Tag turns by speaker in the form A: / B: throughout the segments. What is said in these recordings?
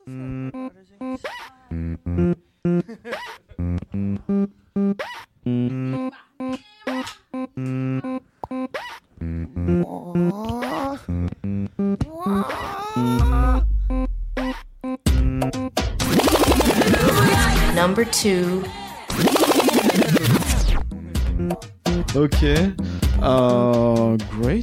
A: Number 2.
B: Okay. Great.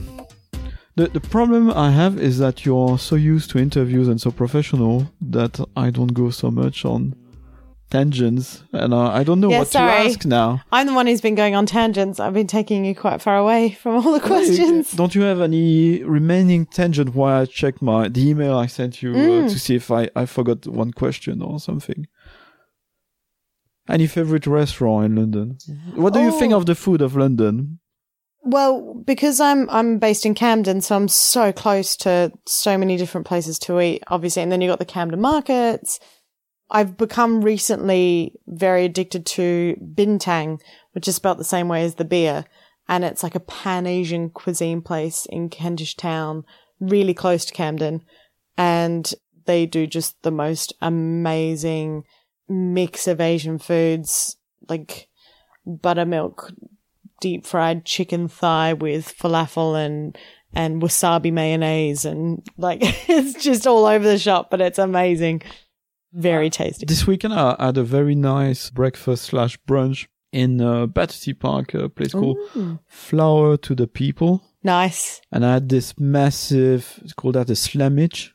B: The problem I have is that you're so used to interviews and so professional that I don't go so much on tangents, and I don't know what to ask now.
C: I'm the one who's been going on tangents. I've been taking you quite far away from all the questions.
B: Don't you have any remaining tangent while I check the email I sent you to see if I forgot one question or something? Any favorite restaurant in London? What do you think of the food of London?
C: Well, because I'm based in Camden, so I'm so close to so many different places to eat, obviously. And then you've got the Camden markets. I've become recently very addicted to Bintang, which is spelt the same way as the beer. And it's like a Pan-Asian cuisine place in Kentish Town, really close to Camden. And they do just the most amazing mix of Asian foods, like buttermilk deep fried chicken thigh with falafel and wasabi mayonnaise, and like it's just all over the shop, but it's amazing. Very tasty.
B: This weekend I had a very nice breakfast/brunch in Battersea Park, a place called Flower to the People.
C: Nice.
B: And I had this massive, it's called that a slamwich.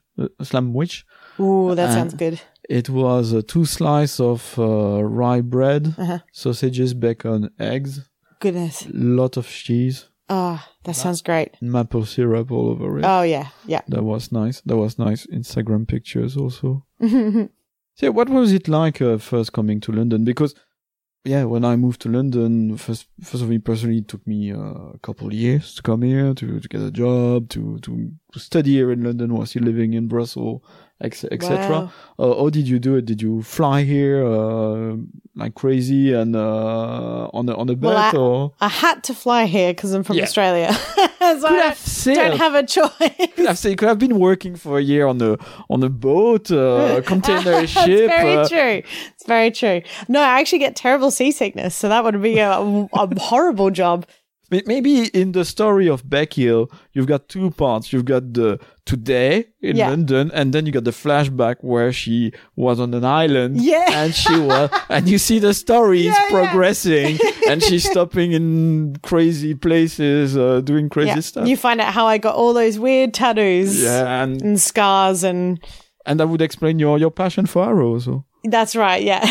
C: Ooh, that sounds good.
B: It was 2 slices of rye bread, sausages, bacon, eggs.
C: Goodness.
B: Lot of cheese.
C: Oh, that sounds great.
B: Maple syrup all over it.
C: Oh, yeah. Yeah.
B: That was nice. Instagram pictures also. So what was it like first coming to London? Because, when I moved to London, first of all, personally, it took me a couple of years to come here, to get a job, to study here in London while still living in Brussels, etc.
C: Wow.
B: How did you do it? Did you fly here like crazy and on a boat? Or
C: I had to fly here because I'm from Australia. So I don't have a choice.
B: You could have been working for a year on a boat, container ship.
C: That's very true. It's very true. No, I actually get terrible seasickness, so that would be a horrible job.
B: Maybe in the story of Beckill, you've got 2 parts. You've got the today in London, and then you got the flashback where she was on an island, and and you see the stories progressing, and she's stopping in crazy places, doing crazy stuff.
C: You find out how I got all those weird tattoos, and scars, and
B: that would explain your passion for arrows. So.
C: That's right. Yeah,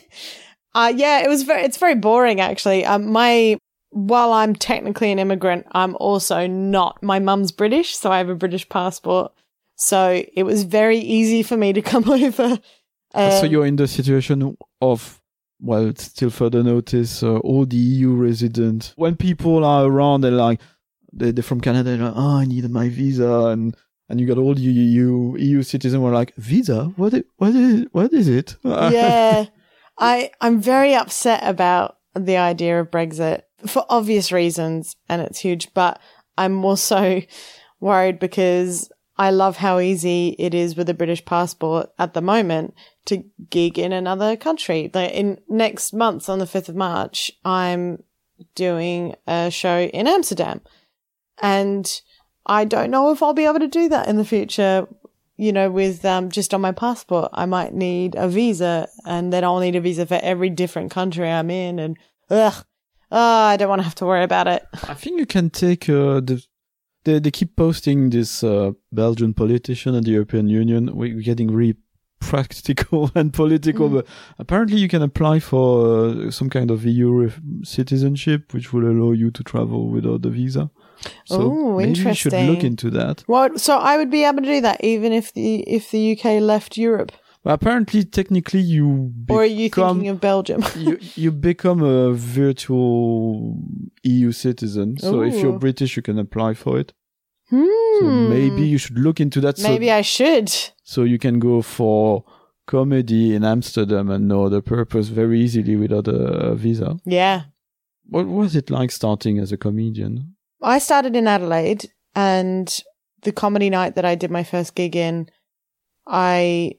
C: it's very boring actually. While I'm technically an immigrant, I'm also not. My mum's British, so I have a British passport. So it was very easy for me to come over.
B: So you're in the situation of, it's still further notice, all the EU residents. When people are around, they're from Canada, they're like, I need my visa. And you got all the EU citizens who are like, visa? What is it?
C: Yeah. I'm very upset about the idea of Brexit. For obvious reasons, and it's huge, but I'm also worried because I love how easy it is with a British passport at the moment to gig in another country. Like in next month on the 5th of March, I'm doing a show in Amsterdam, and I don't know if I'll be able to do that in the future. With just on my passport, I might need a visa, and then I'll need a visa for every different country I'm in, and I don't want to have to worry about it.
B: I think you can take they keep posting this Belgian politician at the European Union. We're getting really practical and political, but apparently you can apply for some kind of EU citizenship, which will allow you to travel without the visa. So maybe you should look into that.
C: So I would be able to do that even if the UK left Europe.
B: Well, apparently, technically,
C: or are you thinking of Belgium?
B: you become a virtual EU citizen. So if you're British, you can apply for it. So maybe you should look into that.
C: Maybe I should.
B: So you can go for comedy in Amsterdam and no other purpose very easily without a visa.
C: Yeah.
B: What was it like starting as a comedian?
C: I started in Adelaide, and the comedy night that I did my first gig in, I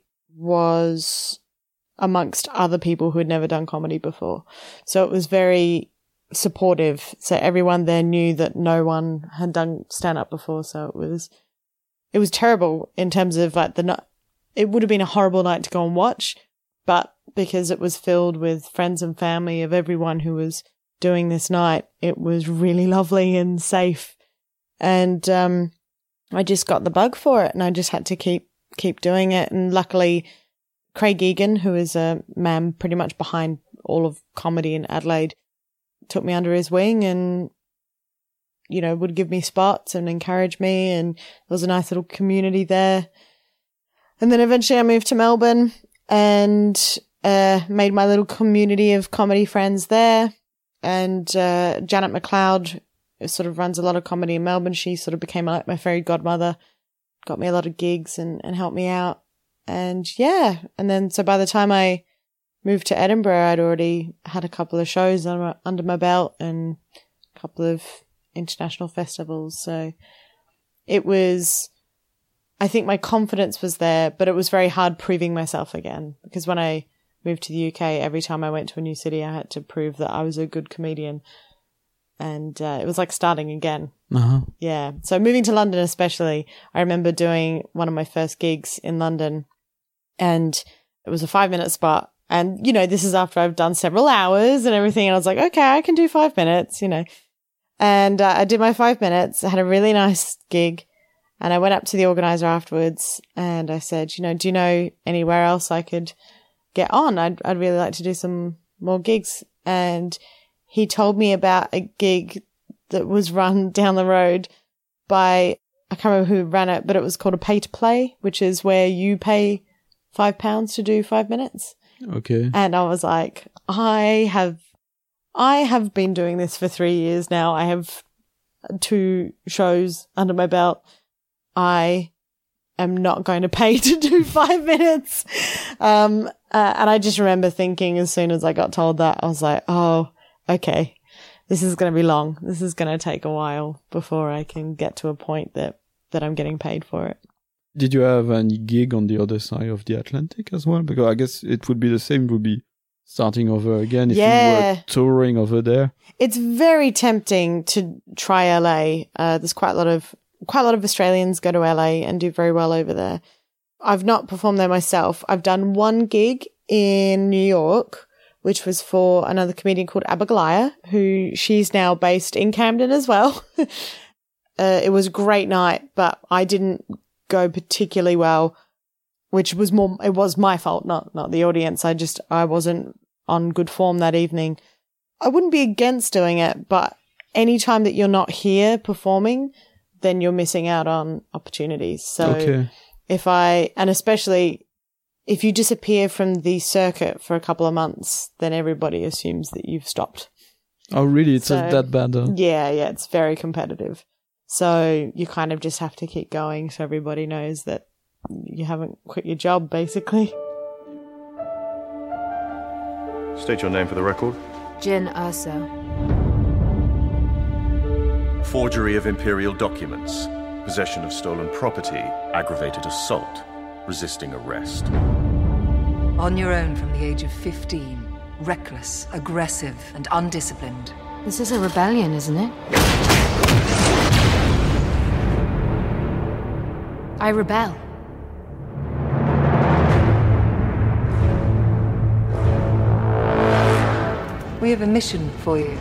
C: was amongst other people who had never done comedy before. So it was very supportive. So everyone there knew that no one had done stand-up before. So it was terrible in terms of like it would have been a horrible night to go and watch, but because it was filled with friends and family of everyone who was doing this night, it was really lovely and safe. And I just got the bug for it, and I just had to keep doing it. And luckily, Craig Egan, who is a man pretty much behind all of comedy in Adelaide, took me under his wing and, you know, would give me spots and encourage me. And there was a nice little community there. And then eventually I moved to Melbourne and made my little community of comedy friends there. And Janet McLeod sort of runs a lot of comedy in Melbourne. She sort of became like my fairy godmother, got me a lot of gigs and helped me out. And yeah, and then so by the time I moved to Edinburgh, I'd already had a couple of shows under my belt and a couple of international festivals. So it was, I think my confidence was there, but it was very hard proving myself again, because when I moved to the UK, every time I went to a new city, I had to prove that I was a good comedian. And it was like starting again.
B: Uh-huh.
C: Yeah. So moving to London especially, I remember doing one of my first gigs in London, and it was a 5-minute spot. And, you know, this is after I've done several hours and everything. And I was like, okay, I can do 5 minutes, you know. And I did my 5 minutes. I had a really nice gig. And I went up to the organizer afterwards and I said, you know, do you know anywhere else I could get on? I'd really like to do some more gigs. And he told me about a gig that was run down the road by, I can't remember who ran it, but it was called a pay to play, which is where you pay £5 to do 5 minutes.
B: Okay.
C: And I was like, I have been doing this for 3 years now. I have 2 shows under my belt. I am not going to pay to do 5 minutes. And I just remember thinking as soon as I got told that, I was like, oh, okay, this is going to be long. This is going to take a while before I can get to a point that I'm getting paid for it.
B: Did you have any gig on the other side of the Atlantic as well? Because I guess it would be the same, it would be starting over again if you were touring over there. It's
C: very tempting to try LA. There's quite a lot of Australians go to LA and do very well over there. I've not performed there myself. I've done one gig in New York, which was for another comedian called Abigail, who she's now based in Camden as well. It was a great night, but I didn't go particularly well, which was it was my fault, not the audience. I wasn't on good form that evening. I wouldn't be against doing it, but any time that you're not here performing, then you're missing out on opportunities. So and especially if you disappear from the circuit for a couple of months, then everybody assumes that you've stopped.
B: Oh, really? It's that bad?
C: Yeah, it's very competitive. So you kind of just have to keep going so everybody knows that you haven't quit your job, basically.
D: State your name for the record.
A: Jin Urso.
D: Forgery of imperial documents, possession of stolen property, aggravated assault, resisting arrest.
E: On your own from the age of 15, reckless, aggressive, and undisciplined.
A: This is a rebellion, isn't it? I rebel.
E: We have a mission for you.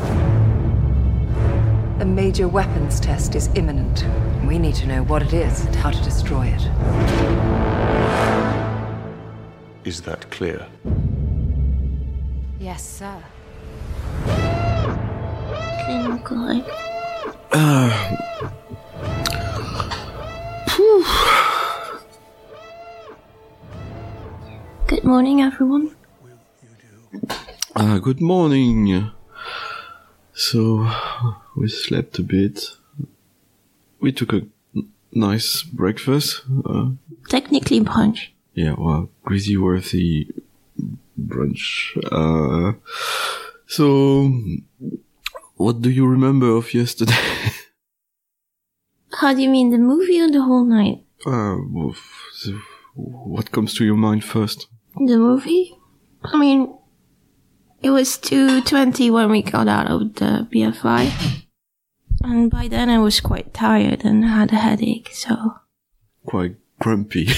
E: A major weapons test is imminent. We need to know what it is and how to destroy it.
D: Is that clear?
A: Yes, sir.
F: Good morning, everyone.
G: Good morning. So, we slept a bit. We took a nice breakfast.
F: Technically brunch.
G: Yeah, well, greasy-worthy brunch. So, what do you remember of yesterday?
F: How do you mean, the movie or the whole night?
G: what comes to your mind first?
F: The movie? I mean, it was 2:20 when we got out of the BFI. And by then I was quite tired and had a headache, so...
G: Quite grumpy.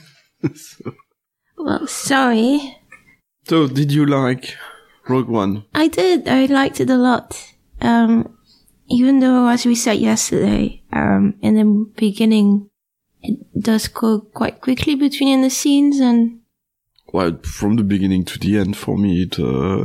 F: Well, sorry.
G: So, did you like Rogue One?
F: I did. I liked it a lot. Even though, as we said yesterday, in the beginning, it does go quite quickly between the scenes and...
G: Well, from the beginning to the end, for me, it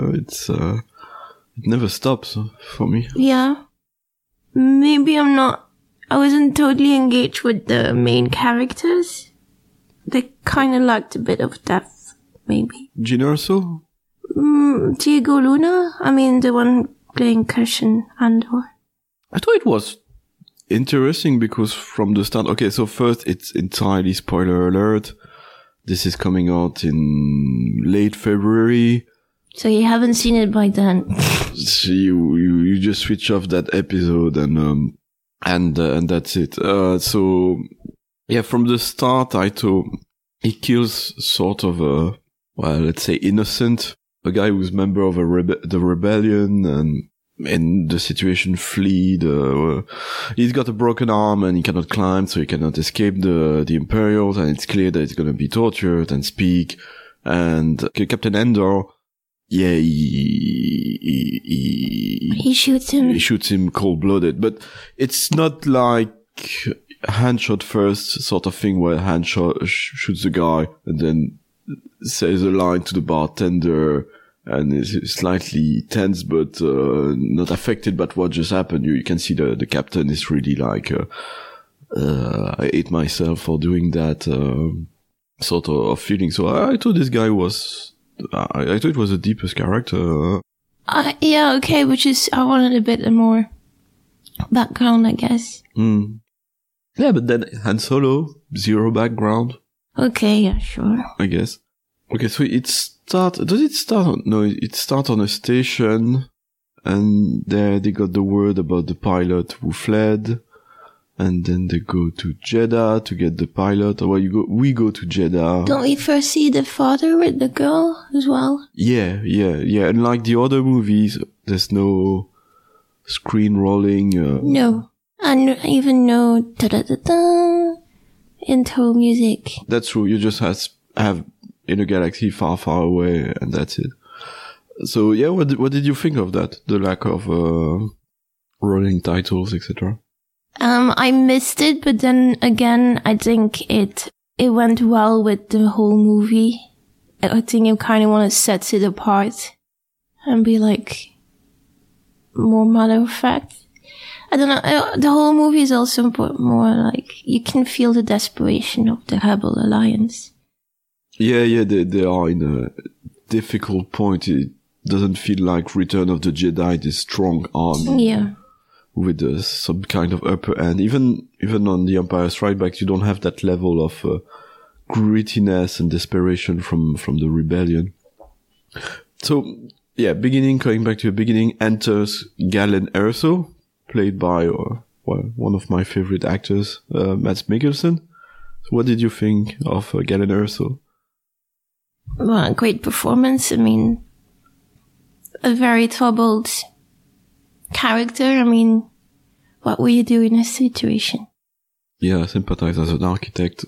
G: never stops for me.
F: Yeah. Maybe I wasn't totally engaged with the main characters. They kind of lacked a bit of depth, maybe.
G: Jyn Erso?
F: Diego Luna? I mean, the one playing Cassian Andor.
G: I thought it was interesting because from the start... Okay, so first, it's entirely spoiler alert. This is coming out in late February.
F: So you haven't seen it by then.
G: So you just switch off that episode and that's it. So yeah, from the start, I thought he kills sort of let's say innocent, a guy who's member of the rebellion and in the situation flee. He's got a broken arm and he cannot climb, so he cannot escape the Imperials, and it's clear that he's gonna be tortured and speak. And Captain Endor, yeah,
F: he shoots him.
G: He shoots him cold-blooded, but it's not like hand shot first sort of thing where hand shot shoots the guy and then says a line to the bartender and is slightly tense but not affected by what just happened. You can see the captain is really like I hate myself for doing that sort of feeling. So I thought this guy was I thought it was the deepest character.
F: Yeah, okay, which is I wanted a bit more background, I guess.
G: Yeah, but then Han Solo, zero background.
F: Okay, yeah, sure.
G: I guess. Okay, so it starts on a station, and there they got the word about the pilot who fled, and then they go to Jeddah to get the pilot. Or we go to Jeddah.
F: Don't we first see the father with the girl as well?
G: Yeah. And like the other movies, there's no screen rolling.
F: No. And even no da-da-da-da intro music.
G: That's true. You just have in a galaxy far, far away, and that's it. So yeah, what did you think of that? The lack of rolling titles, etc.
F: I missed it, but then again, I think it went well with the whole movie. I think you kind of want to set it apart and be like more matter of fact. I don't know. The whole movie is also more like you can feel the desperation of the Rebel Alliance.
G: Yeah, they are in a difficult point. It doesn't feel like Return of the Jedi, this strong army.
F: Yeah.
G: With some kind of upper end. Even on The Empire Strikes Back, you don't have that level of grittiness and desperation from the rebellion. So, yeah, going back to the beginning, enters Galen Erso, played by one of my favorite actors, Mads Mikkelsen. So what did you think of Galen Erso?
F: Well, great performance. I mean, a very troubled character. I mean, what will you do in this situation?
G: Yeah, I sympathize as an architect.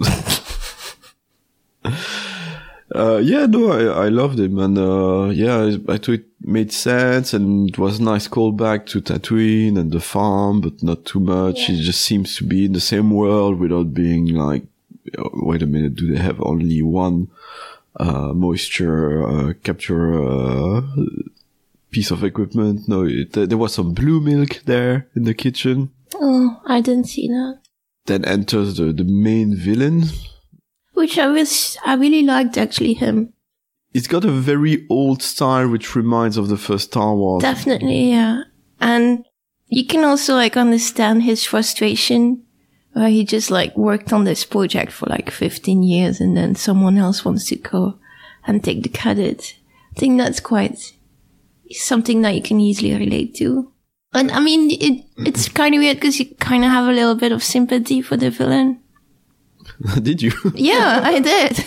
G: I loved him, and I thought it made sense, and it was a nice callback to Tatooine and the farm, but not too much. It just seems to be in the same world without being like, wait a minute, do they have only one moisture capture piece of equipment? No, there was some blue milk there in the kitchen.
F: Oh, I didn't see that.
G: Then enters the main villain,
F: which I really liked, actually, him.
G: It's got a very old style, which reminds of the first Star Wars.
F: Definitely, yeah. And you can also, like, understand his frustration, where he just, like, worked on this project for, like, 15 years, and then someone else wants to go and take the credit. I think that's quite something that you can easily relate to. And, I mean, it's kind of weird, because you kind of have a little bit of sympathy for the villain.
G: Did you?
F: Yeah, I did.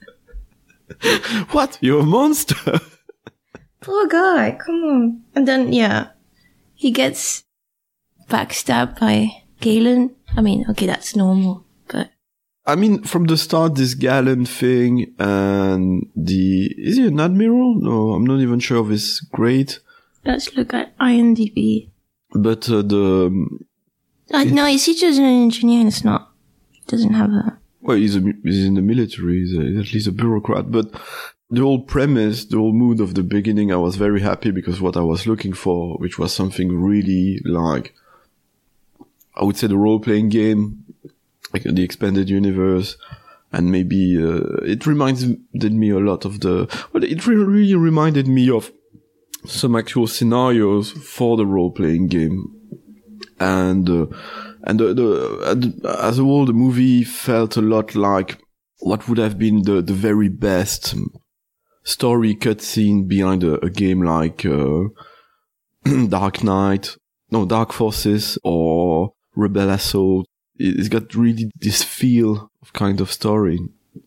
G: What? You're a monster.
F: Poor guy, come on. And then, yeah, he gets backstabbed by Galen. I mean, okay, that's normal, but...
G: I mean, from the start, this Galen thing and is he an admiral? No, I'm not even sure of his grade.
F: Let's look at IMDb.
G: But
F: no, is he just an engineer? It's not. Doesn't have a...
G: Well, he's in the military. He's at least a bureaucrat. But the whole premise, the whole mood of the beginning, I was very happy because what I was looking for, which was something really like, I would say the role-playing game, like the expanded universe, and maybe it reminded me a lot of it really reminded me of some actual scenarios for the role-playing game, and as a whole, the movie felt a lot like what would have been the very best story cutscene behind a game like Dark Forces or Rebel Assault. It's got really this feel of kind of story,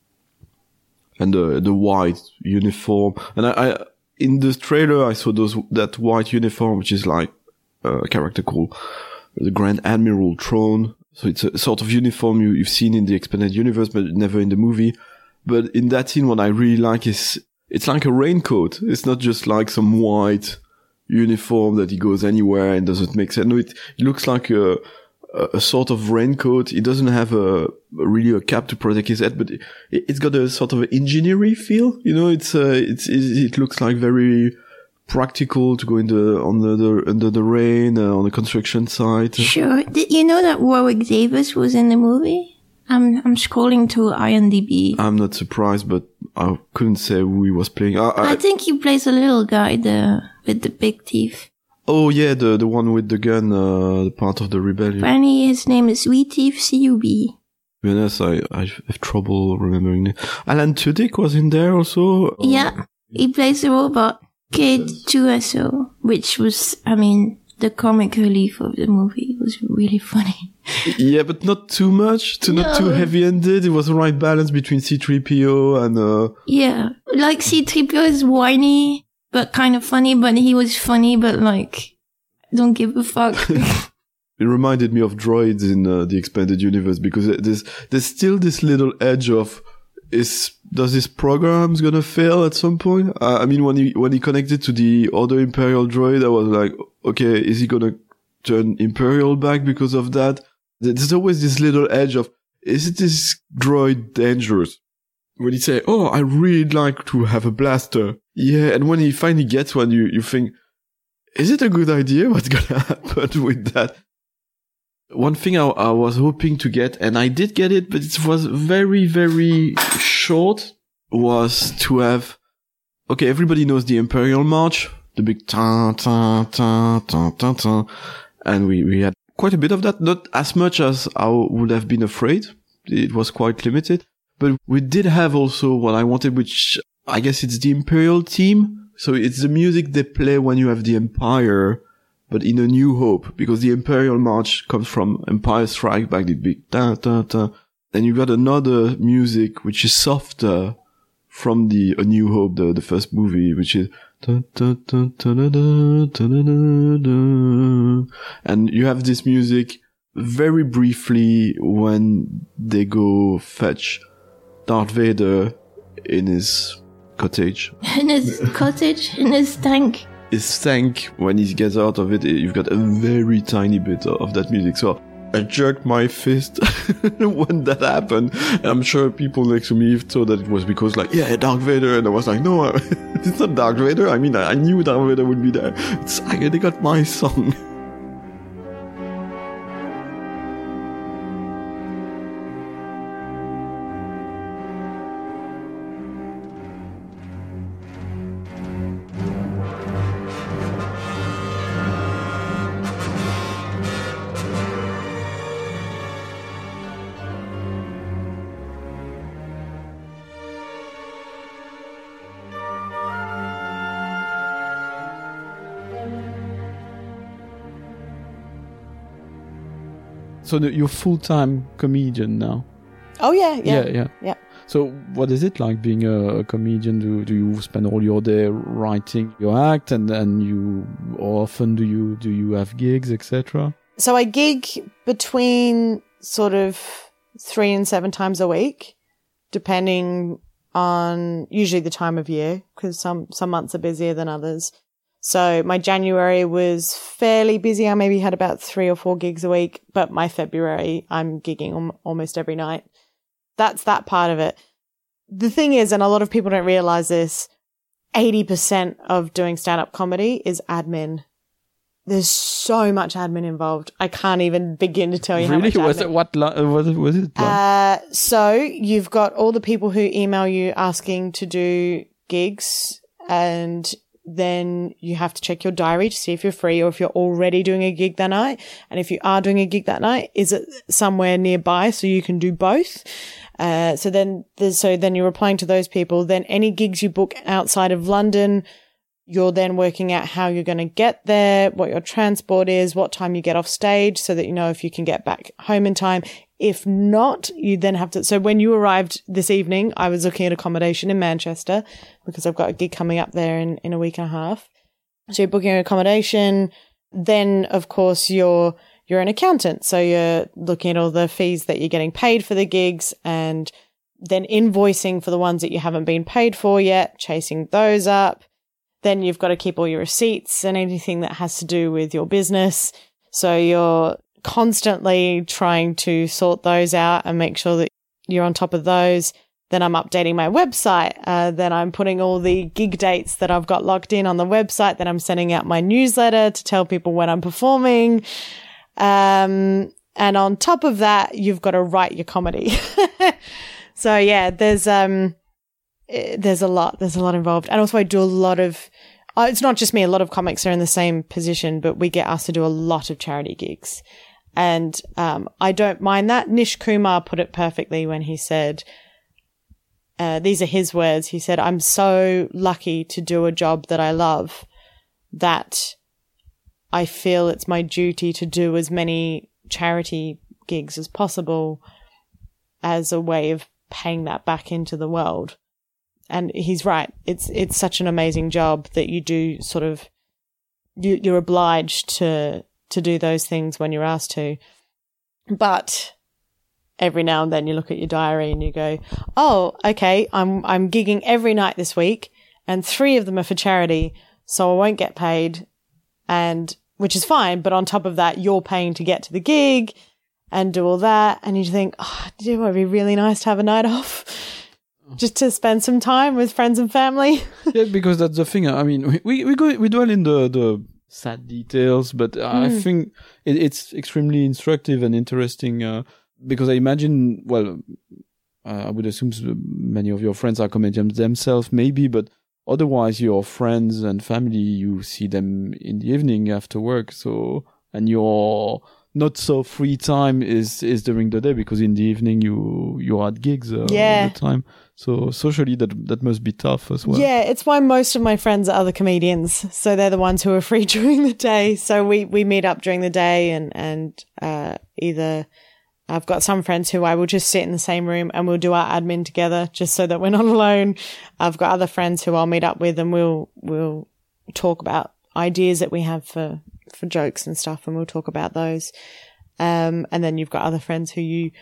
G: and the white uniform. And I in the trailer I saw that white uniform, which is like a character called the Grand Admiral Throne. So it's a sort of uniform you've seen in the expanded universe, but never in the movie. But in that scene, what I really like is it's like a raincoat. It's not just like some white uniform that he goes anywhere and doesn't make sense. No, it looks like a sort of raincoat. It doesn't have really a cap to protect his head, but it's got a sort of engineering feel. You know, it looks like very practical to go under the rain on the construction site.
F: Sure. Did you know that Warwick Davis was in the movie? I'm scrolling to IMDb.
G: I'm not surprised, but I couldn't say who he was playing.
F: I think he plays a little guy with the big teeth.
G: Oh yeah, the one with the gun, the part of the rebellion.
F: Apparently his name is Sweet Teeth CUB.
G: To be honest, I have trouble remembering it. Alan Tudyk was in there also.
F: Yeah, he plays the robot K2SO, which was, I mean, the comic relief of the movie. It was really funny.
G: Yeah, but not too much, not too heavy-handed. It was the right balance between C-3PO and...
F: Yeah, like C-3PO is whiny, but kind of funny, but he was funny, but like, don't give a fuck.
G: It reminded me of droids in the expanded universe, because there's still this little edge of, does this program's gonna fail at some point? I mean, when he connected to the other Imperial droid, I was like, okay, is he gonna turn Imperial back because of that? There's always this little edge of, is this droid dangerous? When he say, oh, I really like to have a blaster. Yeah, and when he finally gets one, you think, is it a good idea? What's gonna happen with that? One thing I was hoping to get, and I did get it, but it was very, very short, was to have, okay, everybody knows the Imperial March, the big ta ta ta ta ta ta, and we had quite a bit of that, not as much as I would have been afraid. It was quite limited, but we did have also what I wanted, which I guess it's the Imperial theme. So it's the music they play when you have the Empire, but in A New Hope, because the Imperial March comes from Empire Strikes Back, the big ta ta ta. Then you got another music which is softer from the A New Hope, the first movie, which is ta ta ta ta da da ta da da da. And you have this music very briefly when they go fetch Darth Vader in his cottage.
F: In his cottage, in his tank.
G: His tank, when he gets out of it, you've got a very tiny bit of that music. So I jerked my fist when that happened. And I'm sure people next to me thought that it was because, like, yeah, Darth Vader. And I was like, no, it's not Darth Vader. I mean, I knew Darth Vader would be there. They got my song.
B: So you're full-time comedian now?
C: Oh, yeah.
B: So what is it like being a comedian? Do you spend all your day writing your act, and you, or often do you have gigs, etc.?
C: So I gig between sort of 3 and 7 times a week, depending on usually the time of year, because some months are busier than others. So my January was fairly busy. I maybe had about 3 or 4 gigs a week, but my February, I'm gigging almost every night. That's that part of it. The thing is, and a lot of people don't realize this, 80% of doing stand-up comedy is admin. There's so much admin involved. I can't even begin to tell you how much admin.
B: Was it like?
C: So you've got all the people who email you asking to do gigs, and then you have to check your diary to see if you're free or if you're already doing a gig that night. And if you are doing a gig that night, is it somewhere nearby so you can do both? So then you're replying to those people. Then any gigs you book outside of London, you're then working out how you're going to get there, what your transport is, what time you get off stage, so that you know if you can get back home in time. If not, you then have to. So when you arrived this evening, I was looking at accommodation in Manchester because I've got a gig coming up there in a week and a half. So you're booking accommodation. Then, of course, you're an accountant. So you're looking at all the fees that you're getting paid for the gigs, and then invoicing for the ones that you haven't been paid for yet, chasing those up. Then you've got to keep all your receipts and anything that has to do with your business. So you're constantly trying to sort those out and make sure that you're on top of those. Then I'm updating my website. Then I'm putting all the gig dates that I've got locked in on the website. Then I'm sending out my newsletter to tell people when I'm performing. And on top of that, you've got to write your comedy. So yeah, there's a lot involved. And also I do a lot of, it's not just me, a lot of comics are in the same position, but we get asked to do a lot of charity gigs. And, I don't mind that. Nish Kumar put it perfectly when he said, these are his words. He said, I'm so lucky to do a job that I love that I feel it's my duty to do as many charity gigs as possible as a way of paying that back into the world. And he's right. It's such an amazing job that you do sort of, you're obliged to do those things when you're asked to. But every now and then you look at your diary and you go, oh, okay, I'm gigging every night this week and 3 of them are for charity, so I won't get paid, and which is fine. But on top of that, you're paying to get to the gig and do all that. And you think, oh, it would be really nice to have a night off. Just to spend some time with friends and family.
B: Yeah, because that's the thing. I mean, we dwell in the sad details, but I think it's extremely instructive and interesting because I imagine, well, I would assume many of your friends are comedians themselves, maybe, but otherwise your friends and family, you see them in the evening after work. So, and your not so free time is during the day, because in the evening you're at gigs all the time. So socially that must be tough as well. Yeah,
C: it's why most of my friends are other comedians. So they're the ones who are free during the day. So we meet up during the day and either I've got some friends who I will just sit in the same room and we'll do our admin together just so that we're not alone. I've got other friends who I'll meet up with and we'll talk about ideas that we have for jokes and stuff, and we'll talk about those. And then you've got other friends who you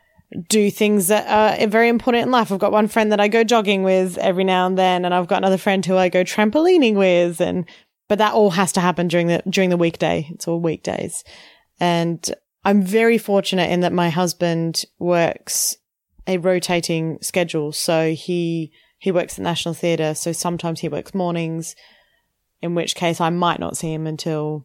C: do things that are very important in life. I've got one friend that I go jogging with every now and then, and I've got another friend who I go trampolining with, but that all has to happen during the weekday. It's all weekdays. And I'm very fortunate in that my husband works a rotating schedule. So he works at National Theatre, so sometimes he works mornings, in which case I might not see him until,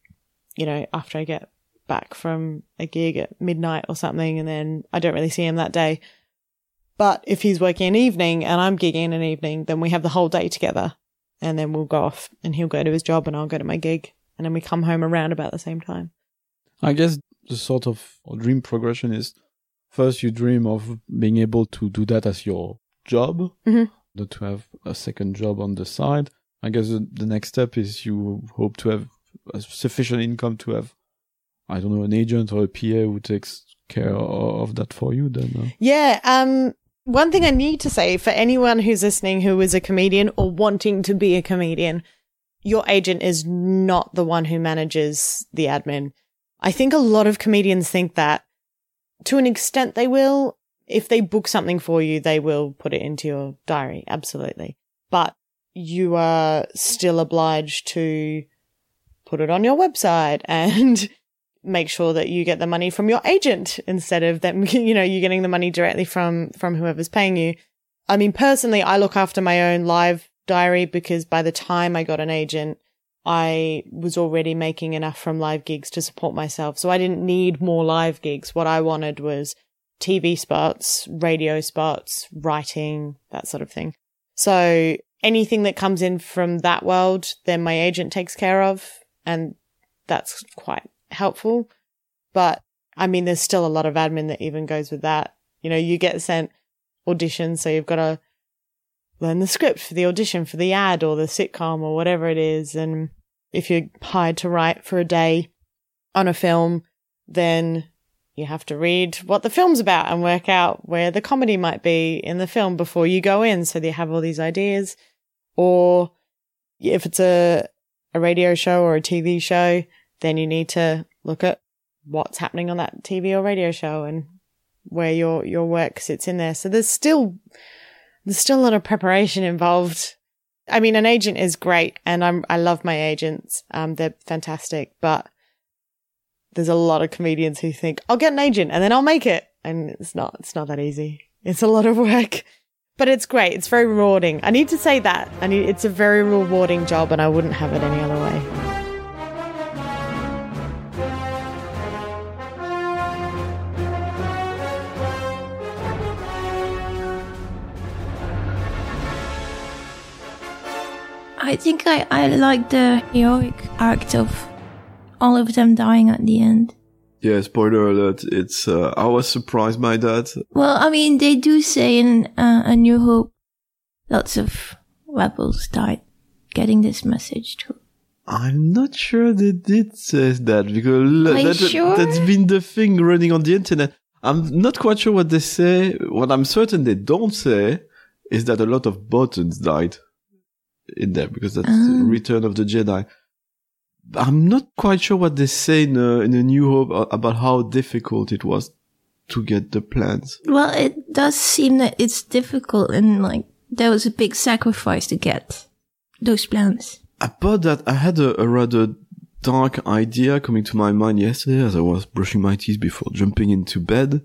C: after I get back from a gig at midnight or something, and then I don't really see him that day. But if he's working an evening and I'm gigging an evening, then we have the whole day together, and then we'll go off and he'll go to his job and I'll go to my gig, and then we come home around about the same time.
B: I guess the sort of dream progression is first you dream of being able to do that as your job, not to have a second job on the side. I guess the next step is you hope to have a sufficient income to have I don't know, an agent or a PA who takes care of that for you then?
C: Yeah. One thing I need to say for anyone who's listening who is a comedian or wanting to be a comedian, your agent is not the one who manages the admin. I think a lot of comedians think that. To an extent they will. If they book something for you, they will put it into your diary. Absolutely. But you are still obliged to put it on your website and make sure that you get the money from your agent instead of them, you getting the money directly from whoever's paying you. I mean, personally, I look after my own live diary because by the time I got an agent, I was already making enough from live gigs to support myself. So I didn't need more live gigs. What I wanted was TV spots, radio spots, writing, that sort of thing. So anything that comes in from that world, then my agent takes care of, and that's quite helpful. But I mean, there's still a lot of admin that even goes with that. You get sent auditions, so you've got to learn the script for the audition for the ad or the sitcom or whatever it is. And if you're hired to write for a day on a film, then you have to read what the film's about and work out where the comedy might be in the film before you go in, so that you have all these ideas. Or if it's a radio show or a TV show, then you need to look at what's happening on that TV or radio show and where your work sits in there. So there's still a lot of preparation involved. I mean, an agent is great, and I love my agents. They're fantastic, but there's a lot of comedians who think, I'll get an agent and then I'll make it. And it's not that easy. It's a lot of work, but it's great. It's very rewarding. I need to say that. It's a very rewarding job, and I wouldn't have it any other way.
F: I think I like the heroic act of all of them dying at the end.
G: Yeah, spoiler alert. It's, I was surprised by that.
F: Well, I mean, they do say in A New Hope, lots of rebels died getting this message too.
G: I'm not sure they did say that, because that's been the thing running on the internet. I'm not quite sure what they say. What I'm certain they don't say is that a lot of Botans died in there, because that's Return of the Jedi. I'm not quite sure what they say in A New Hope about how difficult it was to get the plans.
F: Well, it does seem that it's difficult, and there was a big sacrifice to get those plans.
G: About that, I had a rather dark idea coming to my mind yesterday as I was brushing my teeth before jumping into bed.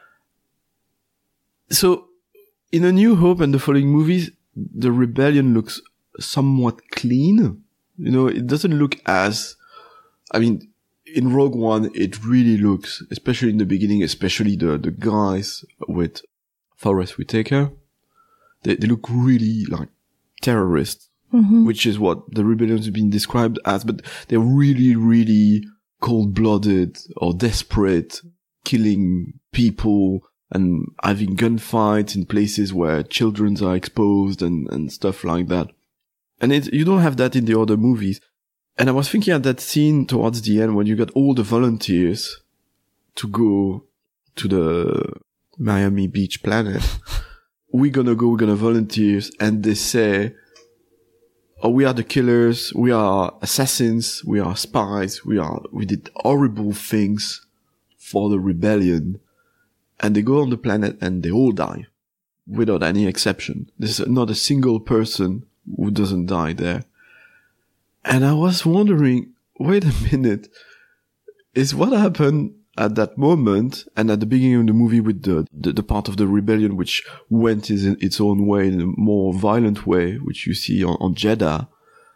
G: So, in A New Hope and the following movies, the rebellion looks somewhat clean. It doesn't look as, in Rogue One, it really looks, especially in the beginning, especially the guys with Forrest Whitaker, they look really like terrorists, which is what the rebellion has been described as, but they're really, really cold-blooded or desperate, killing people and having gunfights in places where children are exposed and stuff like that. And you don't have that in the other movies. And I was thinking at that scene towards the end when you got all the volunteers to go to the Miami Beach planet. we're gonna volunteers, and they say, oh, we are the killers, we are assassins, we are spies, we did horrible things for the rebellion. And they go on the planet and they all die. Without any exception. There's not a single person who doesn't die there. And I was wondering, wait a minute, is what happened at that moment and at the beginning of the movie with the part of the rebellion which went in its own way, in a more violent way, which you see on Jeddah,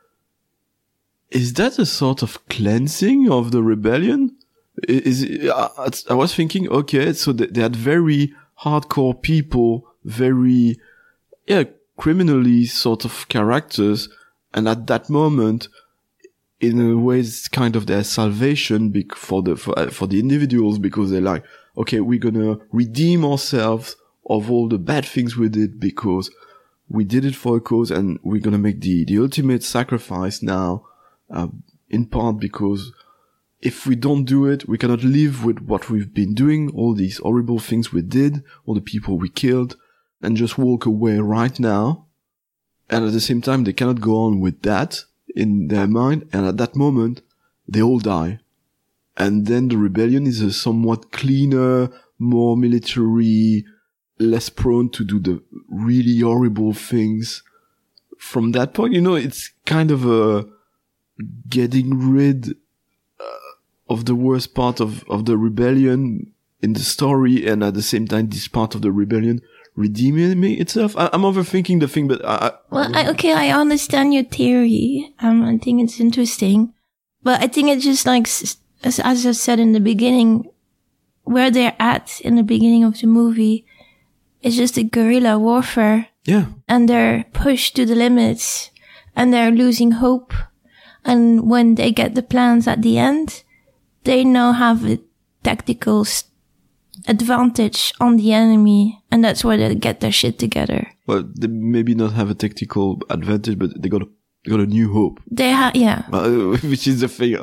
G: is that a sort of cleansing of the rebellion? I was thinking, okay, so they had very hardcore people, very, criminally sort of characters, and at that moment, in a way, it's kind of their salvation for the individuals, because they're like, okay, we're gonna redeem ourselves of all the bad things we did because we did it for a cause, and we're gonna make the ultimate sacrifice now, in part because if we don't do it, we cannot live with what we've been doing, all these horrible things we did, all the people we killed, and just walk away right now. And at the same time, they cannot go on with that in their mind. And at that moment, they all die. And then the rebellion is a somewhat cleaner, more military, less prone to do the really horrible things. From that point, it's kind of a getting rid of the worst part of the rebellion in the story, and at the same time, this part of the rebellion redeeming itself. I'm overthinking the thing, but
F: I understand your theory. I think it's interesting, but I think it's just like, as I said in the beginning, where they're at in the beginning of the movie is just a guerrilla warfare.
G: Yeah.
F: And they're pushed to the limits, and they're losing hope. And when they get the plans at the end, they now have a tactical advantage on the enemy, and that's where they get their shit together.
G: Well, they maybe not have a tactical advantage, but they got a new hope.
F: They have, yeah.
G: Which is the thing.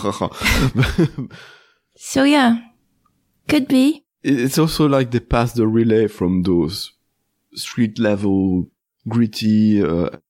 F: So yeah, could be.
G: It's also like they passed the relay from those street level, gritty,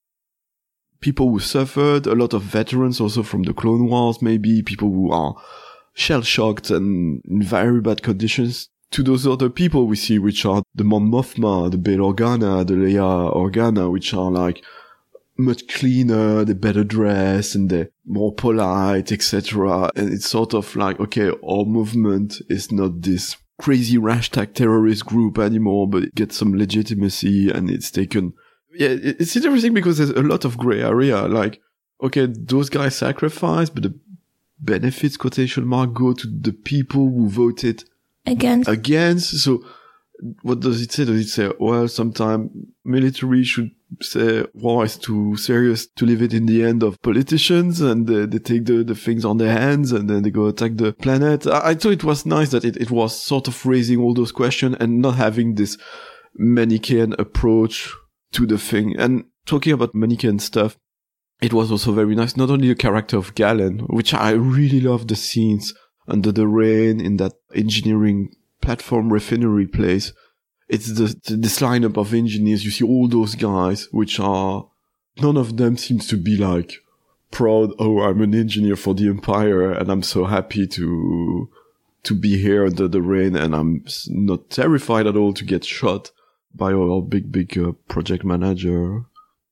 G: people who suffered, a lot of veterans also from the Clone Wars, maybe people who are shell-shocked and in very bad conditions, to those other people we see, which are the Mon Mothma, the Bail Organa, the Leia Organa, which are like much cleaner, they're better dressed, and they're more polite, etc. And it's sort of like, okay, our movement is not this crazy hashtag terrorist group anymore, but it gets some legitimacy, and it's taken. Yeah, it's interesting because there's a lot of gray area. Like, okay, those guys sacrificed, but the benefits, quotation mark, go to the people who voted against. So what does it say? Does it say, well, sometimes military should say war is too serious to leave it in the hand of politicians, and they take the things on their hands and then they go attack the planet? I thought it was nice that it was sort of raising all those questions and not having this Manichaean approach to the thing. And talking about Manichaean stuff, it was also very nice, not only the character of Galen, which I really love the scenes under the rain in that engineering platform refinery place. It's this lineup of engineers. You see all those guys, which are, none of them seems to be like proud, oh, I'm an engineer for the Empire and I'm so happy to be here under the rain, and I'm not terrified at all to get shot by our big project manager.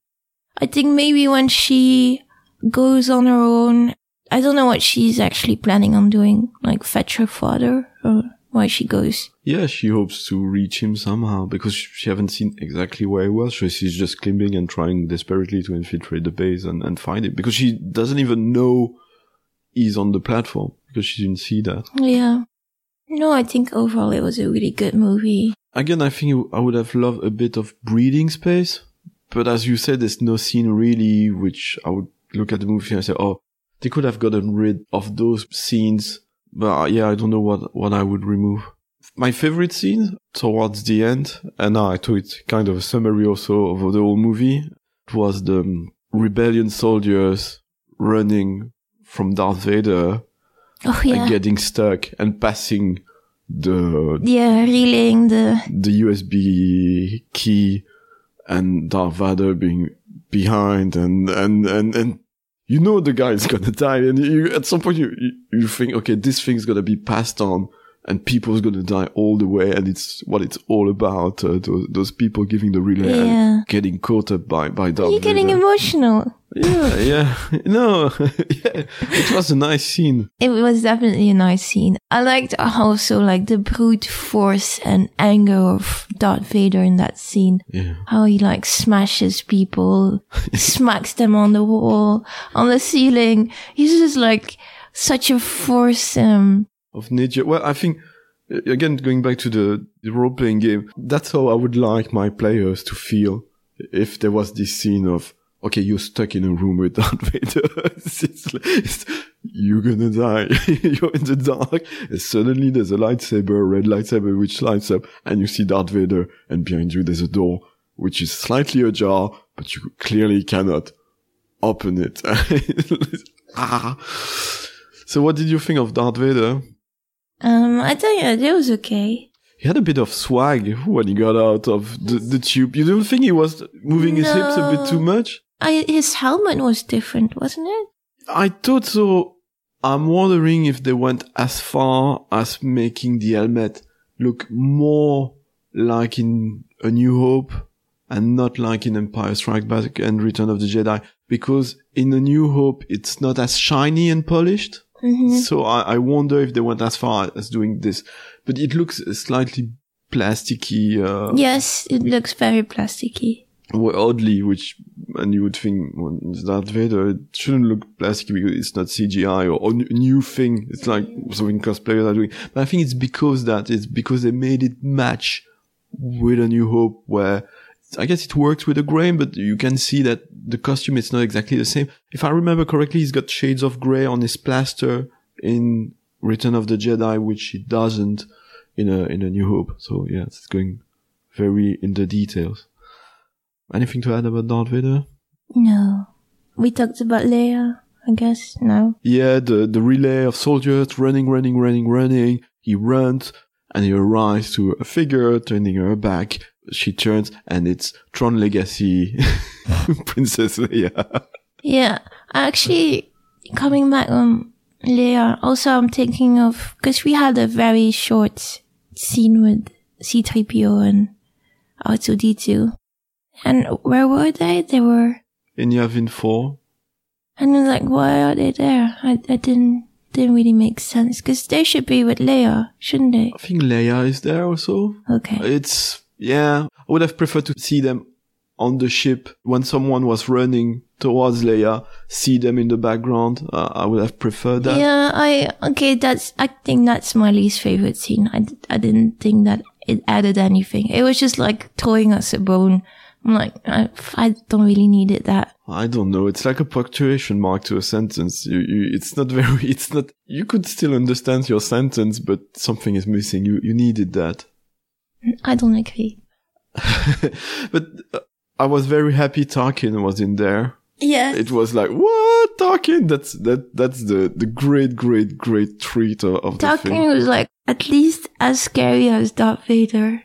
F: I think maybe when she goes on her own, I don't know what she's actually planning on doing, like fetch her father, or why she goes. Yeah,
G: she hopes to reach him somehow, because she haven't seen exactly where he was, so she's just climbing and trying desperately to infiltrate the base and find him, because she doesn't even know he's on the platform, because she didn't see that.
F: Yeah. No, I think overall it was a really good movie.
G: Again, I think I would have loved a bit of breathing space. But as you said, there's no scene really which I would look at the movie and say, oh, they could have gotten rid of those scenes. But yeah, I don't know what I would remove. My favorite scene towards the end, and I thought it's kind of a summary also of the whole movie, it was the rebellion soldiers running from Darth Vader and getting stuck and passing
F: relaying
G: the USB key, and Darth Vader being behind, and you know the guy is gonna die, and at some point you think, okay, this thing's gonna be passed on, and people's gonna die all the way, and it's what it's all about. Those people giving the relay and getting caught up by Darth Vader.
F: You're getting emotional.
G: Yeah. No, yeah, it was a nice scene.
F: It was definitely a nice scene. I liked also like the brute force and anger of Darth Vader in that scene.
G: Yeah.
F: How he like smashes people, smacks them on the wall, on the ceiling. He's just like such a force.
G: Of nature. Well, I think, again, going back to the role-playing game, that's how I would like my players to feel if there was this scene of, okay, you're stuck in a room with Darth Vader. You're gonna die. You're in the dark. And suddenly there's a lightsaber, a red lightsaber, which lights up, and you see Darth Vader, and behind you there's a door, which is slightly ajar, but you clearly cannot open it. So what did you think of Darth Vader?
F: I think it was okay.
G: He had a bit of swag when he got out of the tube. You don't think he was moving his hips a bit too much?
F: His helmet was different, wasn't it?
G: I thought so. I'm wondering if they went as far as making the helmet look more like in A New Hope and not like in Empire Strikes Back and Return of the Jedi. Because in A New Hope, it's not as shiny and polished. Mm-hmm. So I wonder if they went as far as doing this. But it looks slightly plasticky.
F: Yes, it looks very plasticky.
G: Oddly, and you would think, well, Darth Vader, it shouldn't look plasticky because it's not CGI or a new thing. It's like something cosplayers are doing. But I think it's because they made it match with A New Hope, where I guess it works with the grain, but you can see that the costume is not exactly the same. If I remember correctly, he's got shades of grey on his plaster in Return of the Jedi, which he doesn't in A New Hope. So yeah, it's going very in the details. Anything to add about Darth Vader?
F: No. We talked about Leia, I guess. No.
G: Yeah, the relay of soldiers running. He runs and he arrives to a figure turning her back. She turns and it's Tron Legacy Princess Leia.
F: Yeah, actually, coming back on Leia, also I'm thinking of, because we had a very short scene with C-3PO and R2-D2. And where were they? They were
G: in Yavin 4.
F: And I was like, why are they there? I didn't really make sense. Because they should be with Leia, shouldn't they?
G: I think Leia is there also.
F: Okay.
G: I would have preferred to see them on the ship when someone was running towards Leia, see them in the background. I would have preferred that.
F: Yeah, I think that's my least favorite scene. I didn't think that it added anything. It was just like throwing us a bone. I'm like, I don't really need it that.
G: I don't know. It's like a punctuation mark to a sentence. You could still understand your sentence, but something is missing. You needed that.
F: I don't agree.
G: But I was very happy Tarkin was in there.
F: Yeah.
G: It was like, what? Tarkin? That's the great treat of the film.
F: Tarkin was like, at least as scary as Darth Vader.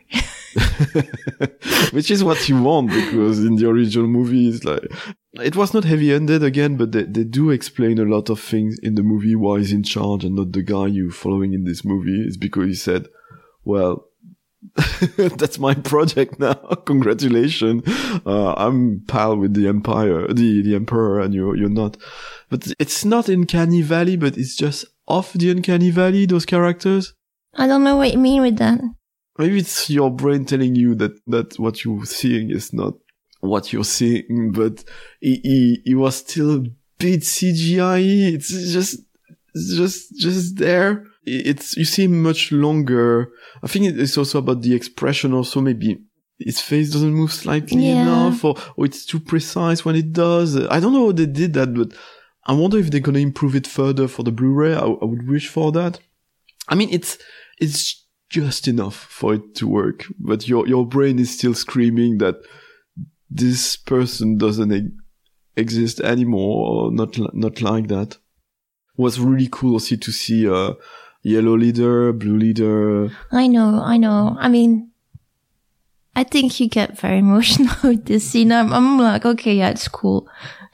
G: Which is what you want, because in the original movie, it's like, it was not heavy-handed again, but they do explain a lot of things in the movie, why he's in charge and not the guy you following in this movie. It's because he said, well, that's my project now. Congratulations. I'm pal with the Empire, the Emperor, and you're not. But it's not Uncanny Valley, but it's just off the Uncanny Valley, those characters.
F: I don't know what you mean with that.
G: Maybe it's your brain telling you that what you're seeing is not what you're seeing, but he was still a bit CGI. It's just there. You see him much longer. I think it's also about the expression also. Maybe his face doesn't move slightly enough, or it's too precise when it does. I don't know how they did that, but I wonder if they're gonna improve it further for the Blu-ray. I would wish for that. I mean, it's just enough for it to work, but your brain is still screaming that this person doesn't exist anymore, or not like that. It was really cool also to see yellow leader, blue leader. I know.
F: I mean, I think you get very emotional with this scene. I'm like, okay, yeah, it's cool.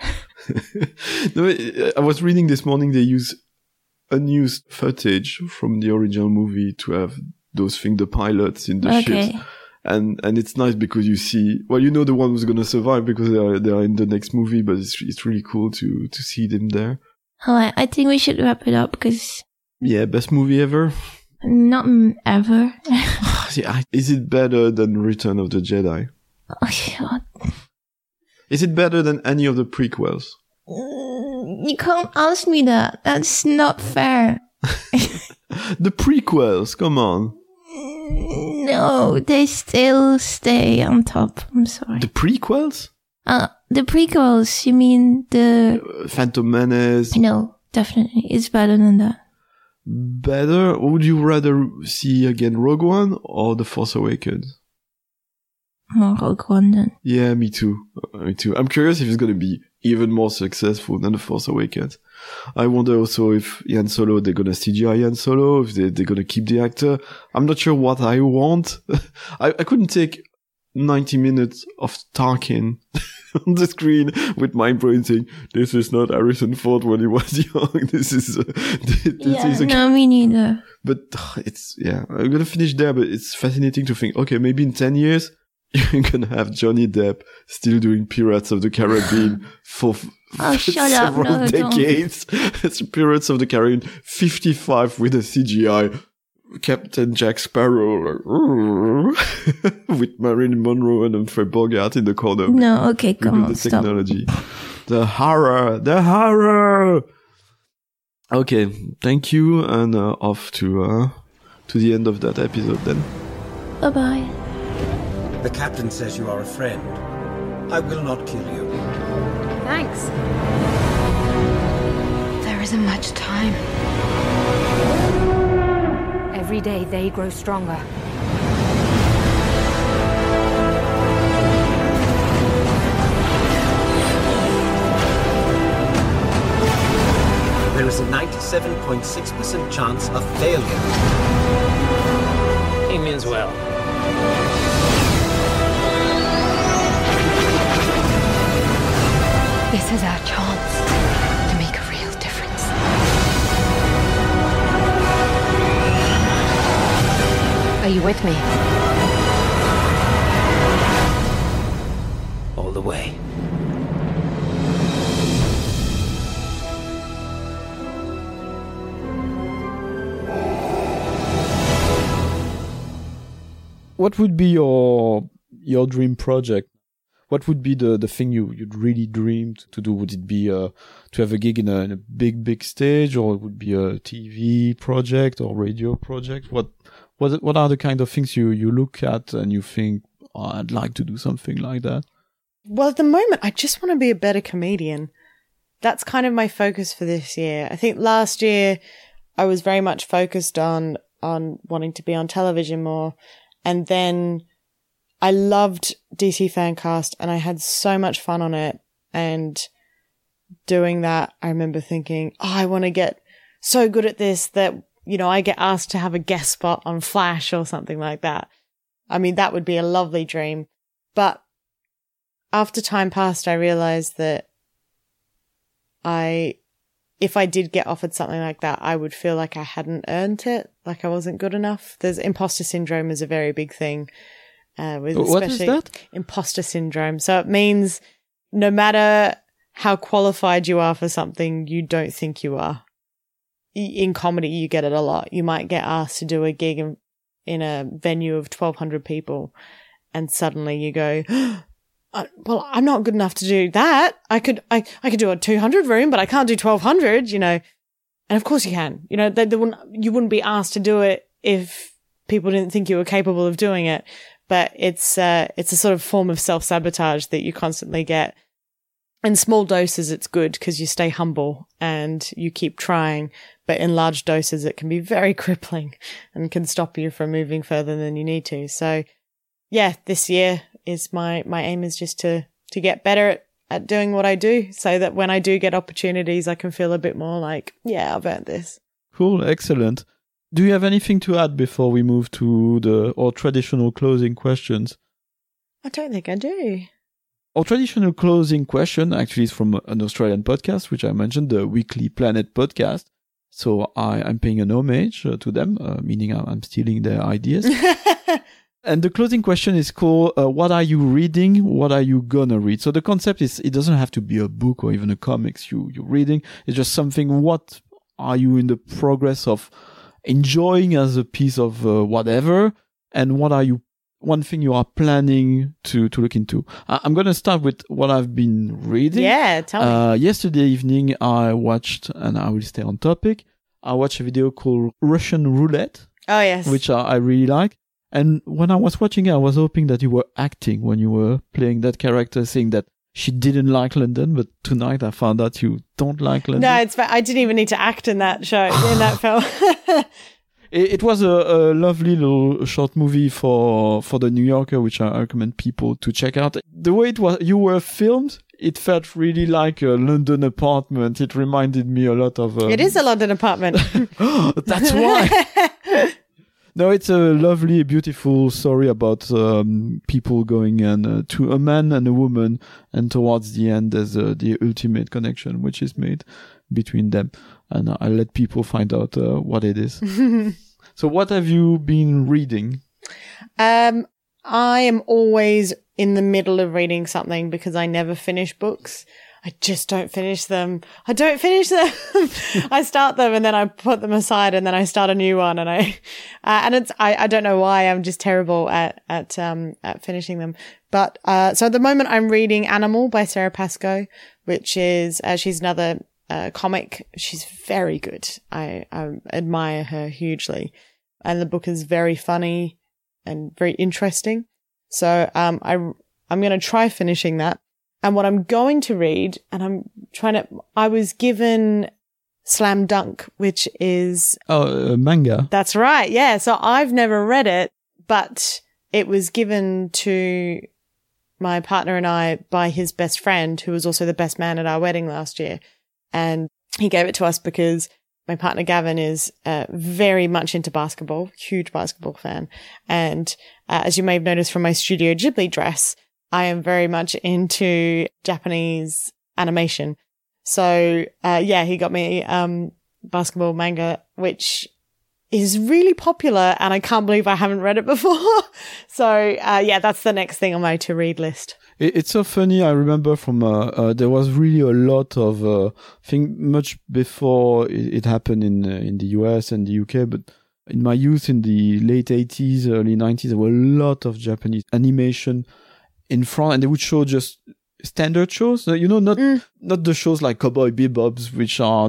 G: No, I was reading this morning, they use unused footage from the original movie to have those things, the pilots in the ships. And it's nice because you see, well, you know the one who's gonna survive because they are in the next movie, but it's really cool to see them there.
F: Alright, I think we should wrap it up because...
G: Yeah, best movie ever?
F: Not ever.
G: Is it better than Return of the Jedi?
F: Oh, God.
G: Is it better than any of the prequels?
F: You can't ask me that. That's not fair.
G: The prequels, come on.
F: No, they still stay on top. I'm sorry.
G: The prequels?
F: The prequels, you mean the...
G: Phantom Menace?
F: No, definitely. It's better than that.
G: Better? Would you rather see again Rogue One or The Force Awakens?
F: More Rogue One then.
G: Yeah, me too. I'm curious if it's going to be even more successful than The Force Awakens. I wonder also if Han Solo, they're gonna CGI Han Solo, if they're gonna keep the actor. I'm not sure what I want. I couldn't take 90 minutes of Tarkin on the screen with my brain saying, this is not Harrison Ford when he was young. This is
F: no, me neither.
G: But I'm gonna finish there, but it's fascinating to think, okay, maybe in 10 years, you're gonna have Johnny Depp still doing Pirates of the Caribbean for several decades. It's Pirates of the Caribbean 55 with a CGI. Captain Jack Sparrow, with Marilyn Monroe and Humphrey Bogart in the corner.
F: No, okay, come on,
G: the
F: stop.
G: technology. The horror! Okay, thank you, and off to the end of that episode then.
F: Bye-bye.
H: The captain says you are a friend. I will not kill you.
A: Thanks. There isn't much time. Every day they grow stronger.
H: There is a 97.6% chance of failure.
I: He means well.
A: This is our chance to make a real difference. Are you with me?
I: All the way.
B: What would be your dream project? What would be the thing you'd really dreamed to do? Would it be to have a gig in a big stage, or it would be a TV project or radio project? What are the kind of things you look at and you think, oh, I'd like to do something like that?
C: Well, at the moment, I just want to be a better comedian. That's kind of my focus for this year. I think last year I was very much focused on wanting to be on television more. And then I loved DC Fancast and I had so much fun on it. And doing that, I remember thinking, oh, I want to get so good at this that, you know, I get asked to have a guest spot on Flash or something like that. I mean, that would be a lovely dream. But after time passed, I realized that if I did get offered something like that, I would feel like I hadn't earned it, like I wasn't good enough. There's imposter syndrome is a very big thing.
B: What is that?
C: Imposter syndrome. So it means no matter how qualified you are for something, you don't think you are. In comedy, you get it a lot. You might get asked to do a gig in a venue of 1,200 people, and suddenly you go, well, I'm not good enough to do that. I could do a 200 room, but I can't do 1,200, you know. And of course you can. You know, you wouldn't be asked to do it if people didn't think you were capable of doing it. But it's a sort of form of self-sabotage that you constantly get. In small doses, it's good because you stay humble and you keep trying. But in large doses, it can be very crippling and can stop you from moving further than you need to. So, yeah, this year is my aim is just to get better at doing what I do, so that when I do get opportunities, I can feel a bit more like, yeah, I've earned this.
B: Cool, excellent. Do you have anything to add before we move to our traditional closing questions?
C: I don't think I do.
B: Our traditional closing question actually is from an Australian podcast, which I mentioned, the Weekly Planet podcast. So I'm paying an homage to them, meaning I'm stealing their ideas. And the closing question is called, what are you reading? What are you gonna read? So the concept is, it doesn't have to be a book or even a comics you're reading. It's just something, what are you in the progress of enjoying as a piece of whatever? And what are you, one thing you are planning to look into? I'm gonna start with what I've been reading.
C: Yeah, tell me.
B: Yesterday evening I watched, and I will stay on topic, I watched a video called Russian Roulette.
C: Oh, yes.
B: Which I really like. And when I was watching it, I was hoping that you were acting when you were playing that character, saying that she didn't like London, but tonight I found out you don't like London.
C: No, I didn't even need to act in that show, in that film.
B: It was a lovely little short movie for the New Yorker, which I recommend people to check out. The way you were filmed, it felt really like a London apartment. It reminded me a lot of...
C: It is a London apartment.
B: That's why. No, it's a lovely, beautiful story about people going and to a man and a woman, and towards the end there's the ultimate connection which is made between them. And I'll let people find out what it is. So what have you been reading?
C: I am always in the middle of reading something because I never finish books. I just don't finish them. I start them and then I put them aside and then I start a new one and I don't know why. I'm just terrible at finishing them. But, so at the moment I'm reading Animal by Sarah Pascoe, which is, she's another, comic. She's very good. I admire her hugely. And the book is very funny and very interesting. So, I'm going to try finishing that. And what I'm going to read, and I was given Slam Dunk, which is...
B: Oh, manga.
C: That's right. Yeah. So I've never read it, but it was given to my partner and I by his best friend, who was also the best man at our wedding last year. And he gave it to us because my partner Gavin is very much into basketball, huge basketball fan. And as you may have noticed from my Studio Ghibli dress, I am very much into Japanese animation. So, he got me, basketball manga, which is really popular and I can't believe I haven't read it before. So, that's the next thing on my to read list.
B: It's so funny. I remember from, there was really a lot of, thing much before it happened in the US and the UK, but in my youth in the late 80s, early 90s, there were a lot of Japanese animation in front, and they would show just standard shows, not the shows like Cowboy Bebop, which are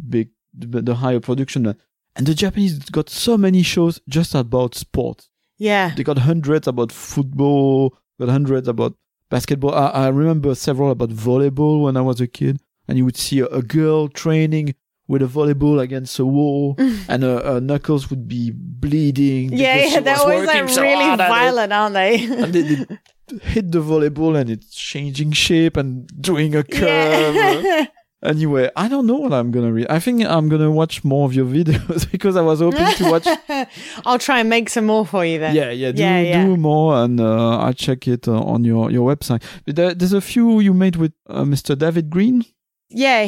B: the higher production. And the Japanese got so many shows just about sports.
C: Yeah.
B: They got hundreds about football, got hundreds about basketball. I remember several about volleyball when I was a kid, and you would see a girl training with a volleyball against a wall, and her knuckles would be bleeding.
C: Yeah, they're always like really violent, aren't they?
B: And they hit the volleyball and it's changing shape and doing a curve.
C: Yeah.
B: Anyway, I don't know what I'm going to read. I think I'm going to watch more of your videos because I was hoping to watch.
C: I'll try and make some more for you then.
B: Do more, and I'll check it on your website. There's a few you made with Mr. David Green.
C: Yeah,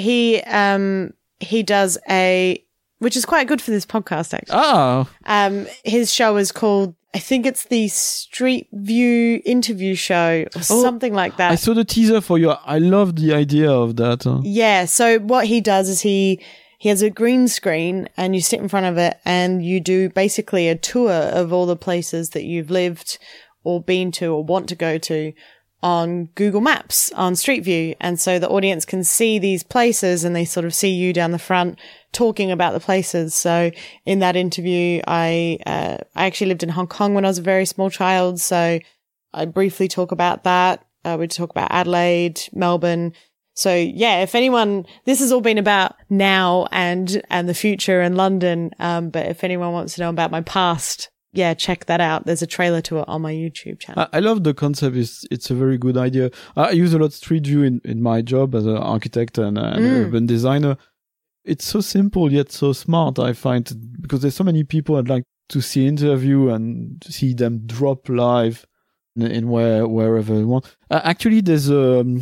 C: he does which is quite good for this podcast actually. His show is called, I think it's the Street View interview show or something like that.
B: I saw the teaser for you. I love the idea of that.
C: Yeah. So what he does is he has a green screen and you sit in front of it and you do basically a tour of all the places that you've lived or been to or want to go to on Google Maps, on Street View. And so the audience can see these places and they sort of see you down the front talking about the places. So in that interview, I actually lived in Hong Kong when I was a very small child. So I briefly talk about that. We talk about Adelaide, Melbourne. So yeah, if anyone, this has all been about now and the future and London. But if anyone wants to know about my past, yeah, check that out. There's a trailer to it on my YouTube channel.
B: I love the concept. It's a very good idea. I use a lot Street View in my job as an architect and an urban designer. It's so simple yet so smart, I find, because there's so many people I'd like to see interview and see them drop live in wherever they want. Actually, there's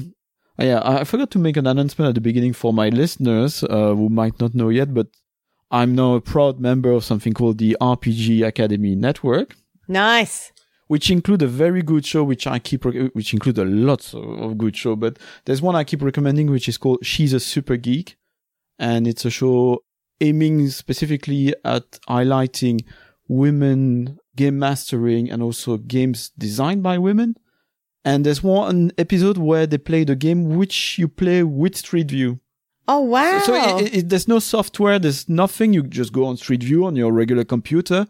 B: I forgot to make an announcement at the beginning for my listeners who might not know yet, but I'm now a proud member of something called the RPG Academy Network.
C: Nice.
B: Which include a very good show, which include a lot of good show, but there's one I keep recommending, which is called She's a Super Geek. And it's a show aiming specifically at highlighting women game mastering and also games designed by women. And there's one episode where they play the game which you play with Street View.
C: Oh, wow.
B: So there's no software, there's nothing. You just go on Street View on your regular computer,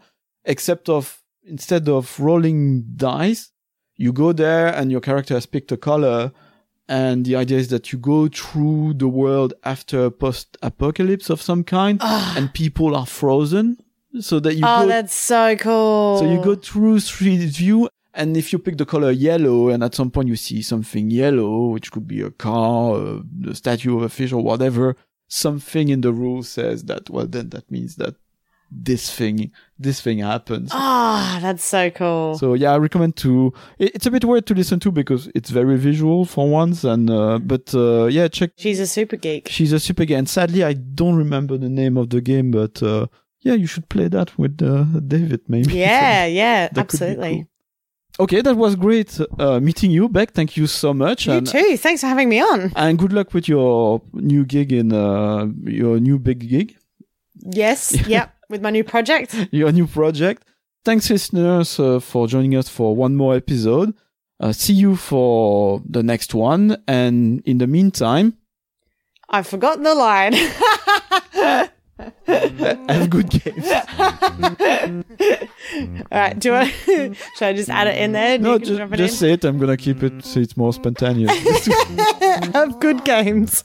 B: instead of rolling dice, you go there and your character has picked a color. And the idea is that you go through the world after a post-apocalypse of some kind, and people are frozen. So that you
C: that's so cool.
B: So you go through Street View And if you pick the color yellow and at some point you see something yellow, which could be a car, the statue of a fish or whatever, something in the rule says that, well, then that means that this thing happens.
C: Ah, that's so cool.
B: So yeah, I recommend it's a bit weird to listen to because it's very visual for once. And, yeah, check.
C: She's a super geek.
B: She's a super geek. And sadly, I don't remember the name of the game, but, yeah, you should play that with, David, maybe.
C: Yeah, absolutely.
B: Cool. Okay, that was great meeting you, Beck. Thank you so much.
C: You too. Thanks for having me on.
B: And good luck with your new gig your new big gig.
C: Yes, yep, with my new project.
B: Your new project. Thanks, listeners, for joining us for one more episode. See you for the next one. And in the meantime...
C: I've forgotten the line.
B: Have good games.
C: Alright, should I just add it in there?
B: No, just say it. I'm going to keep it so it's more spontaneous.
C: Have good games.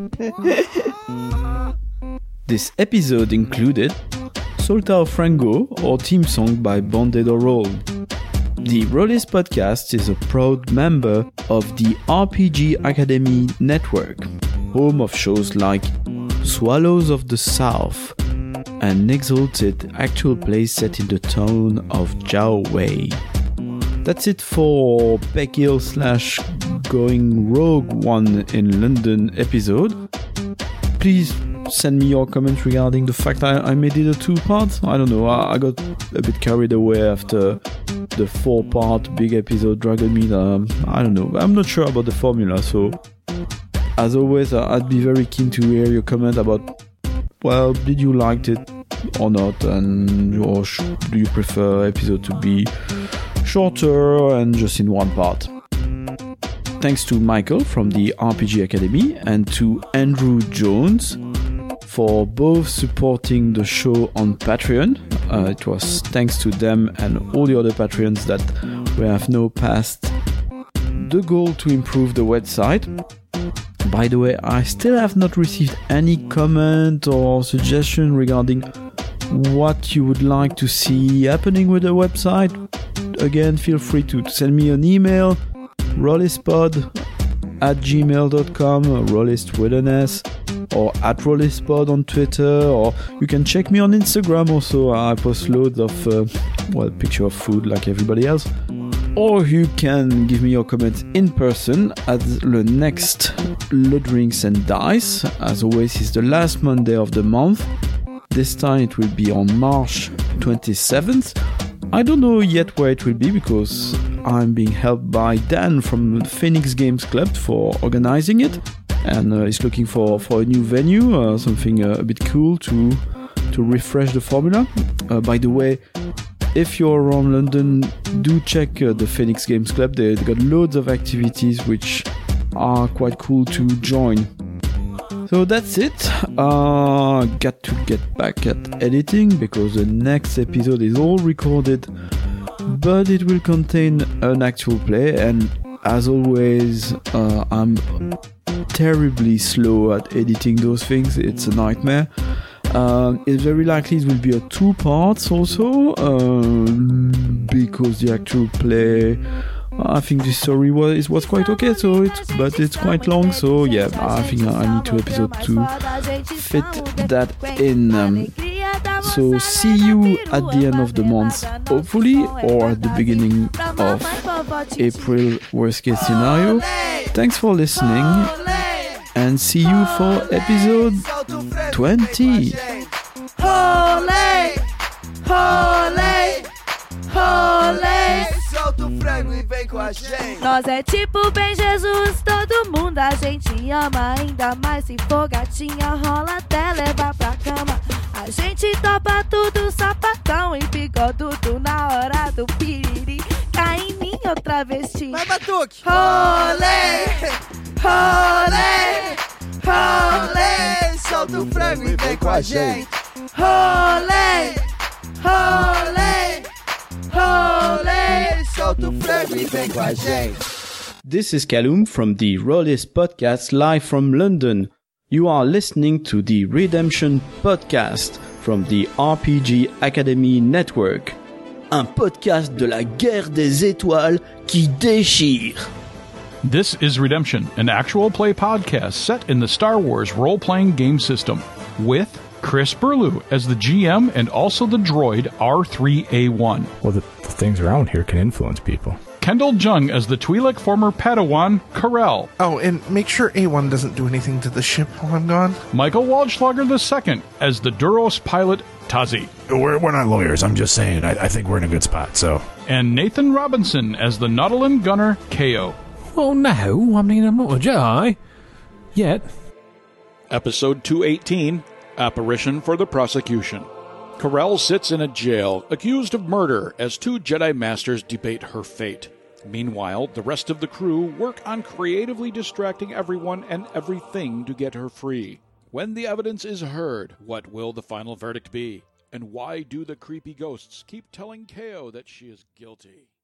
B: This episode included Solta of Frango, or theme song by Bonded or Roll. The Rollist Podcast is a proud member of the RPG Academy Network, home of shows like Swallows of the South, an exalted actual play set in the town of Jiao Wei. That's it for Beck Hill / Going Rogue One in London episode. Please send me your comments regarding the fact I made it a 2-part. I don't know, I got a bit carried away after the 4-part big episode Dragonmeet. I don't know, I'm not sure about the formula, so as always, I'd be very keen to hear your comment about, well, did you like it or not, and or do you prefer episode to be shorter and just in one part? Thanks to Michael from the RPG Academy and to Andrew Jones for both supporting the show on Patreon. It was thanks to them and all the other Patreons that we have now passed the goal to improve the website. By the way, I still have not received any comment or suggestion regarding what you would like to see happening with the website. Again, feel free to send me an email, rollistpod@gmail.com, rollist with an S, or @rollistpod on Twitter, or you can check me on Instagram also. I post loads of, picture of food like everybody else. Or you can give me your comments in person at the next Loot Drinks and Dice. As always, it's the last Monday of the month. This time it will be on March 27th. I don't know yet where it will be because I'm being helped by Dan from Phoenix Games Club for organizing it. And he's looking for a new venue, something a bit cool to refresh the formula. By the way, if you're around London, do check the Phoenix Games Club. They got loads of activities which are quite cool to join. So that's it. Got to get back at editing because the next episode is all recorded, but it will contain an actual play. And as always, I'm terribly slow at editing those things. It's a nightmare. It's very likely it will be a 2 parts also, because the actual play, I think the story was quite okay, but it's quite long, so yeah, I think I need 2 episodes to fit that in. So see you at the end of the month, hopefully, or at the beginning of April, worst case scenario. Thanks for listening, and see you for episode 20.
I: Rolê, rolê, rolê. Solta o frango e vem com a gente. Nós é tipo bem Jesus, todo mundo a gente ama. Ainda mais se for gatinha, rola até levar pra cama. A gente topa tudo, sapatão e bigodudo. Na hora do piriri, cai em mim outra vesti. Vai, Batuque! Rolê, rolê, rolê. Solta o frango e vem com a gente. Rolê, rolê, rolê. Solta o frango e vem com a gente.
B: This is Callum from the Rollist Podcast live from London. You are listening to the Redemption Podcast from the RPG Academy Network.
J: un podcast de la guerre des étoiles qui déchire.
K: This is Redemption, an actual play podcast set in the Star Wars role-playing game system, with Chris Burlew as the GM and also the droid R3A1.
L: Well, the things around here can influence people.
K: Kendall Jung as the Twi'lek former Padawan, Karel.
M: Oh, and make sure A1 doesn't do anything to the ship while I'm gone.
K: Michael Waldschlager II as the Duros pilot, Tazi.
L: We're not lawyers, I'm just saying. I think we're in a good spot, so.
K: And Nathan Robinson as the Nautolan gunner, Ko.
N: Well, no, I mean, I'm not a Jedi. Yet.
O: Episode 218, Apparition for the Prosecution. Karel sits in a jail, accused of murder, as two Jedi Masters debate her fate. Meanwhile, the rest of the crew work on creatively distracting everyone and everything to get her free. When the evidence is heard, what will the final verdict be? And why do the creepy ghosts keep telling Ko that she is guilty?